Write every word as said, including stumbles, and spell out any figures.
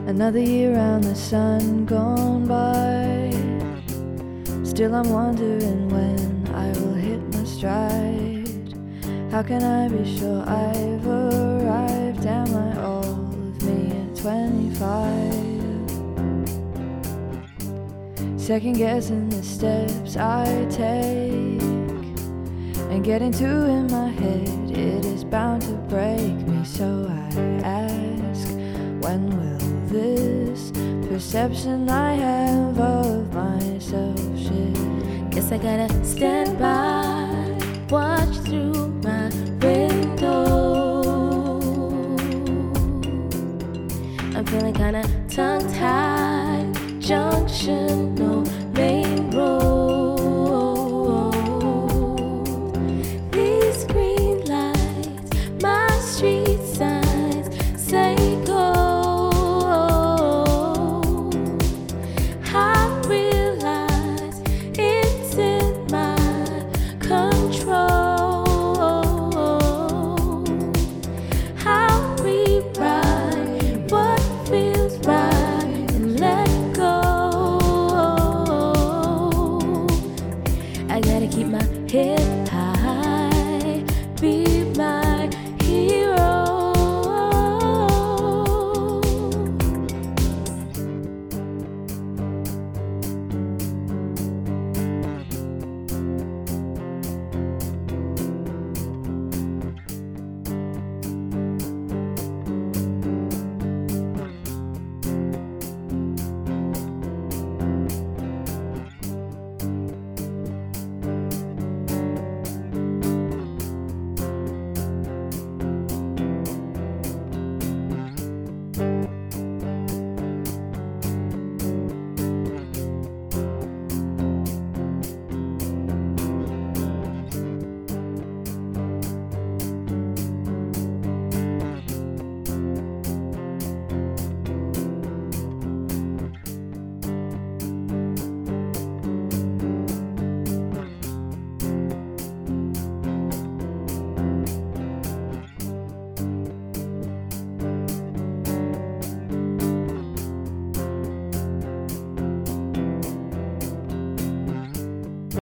Another year round the sun gone by. Still I'm wondering when I will hit my stride. How can I be sure I've arrived? Am I all of me at twenty-five? Second guessing the steps I take, and getting two in my head, it is bound to break me. So I ask, when will this perception I have of myself shift? Guess I gotta stand by what